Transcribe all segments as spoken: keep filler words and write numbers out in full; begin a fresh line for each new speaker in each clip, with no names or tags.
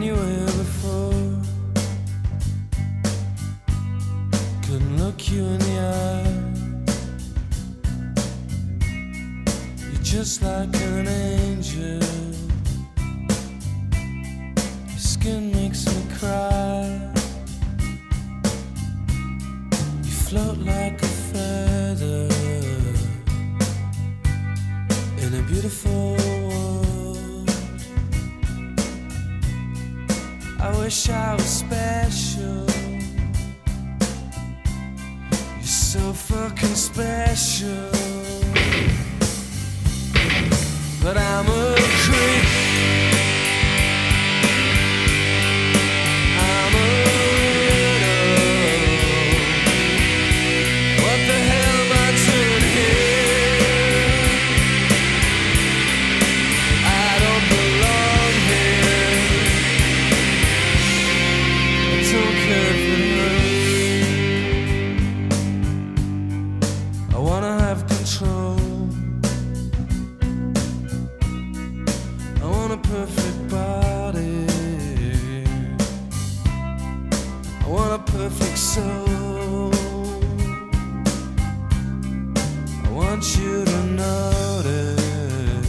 anywhere before. Couldn't look you in the eye. You're just like an angel. Your skin makes me cry. You float like a feather in a beautiful world. I wish I was special. You're so fucking special. But I'm a creep. I'm a widow. What the hell am I doing here? I don't belong here. I don't care if it hurts. I wanna have control. I want a perfect body. I want a perfect soul. I want you to notice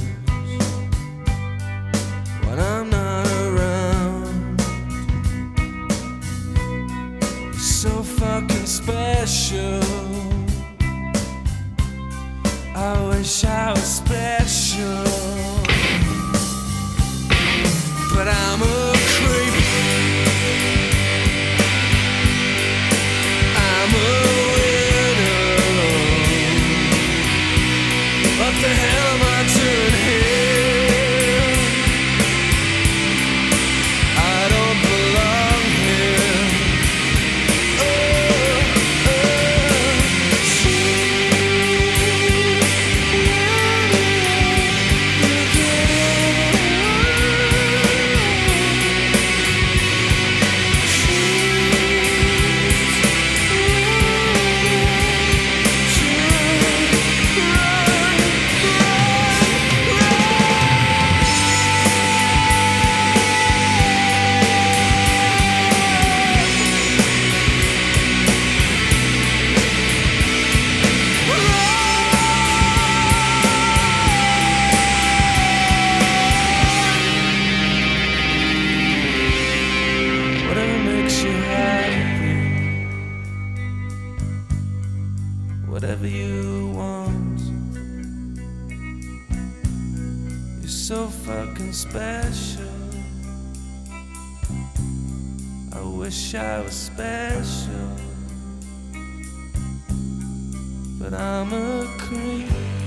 when I'm not around. You're so fucking special. I wish I was special. But I'm a creep. I'm a widow. What the hell am I doing here? I don't belong here. Oh, whatever you want. You're so fucking special. I wish I was special. But I'm a creep.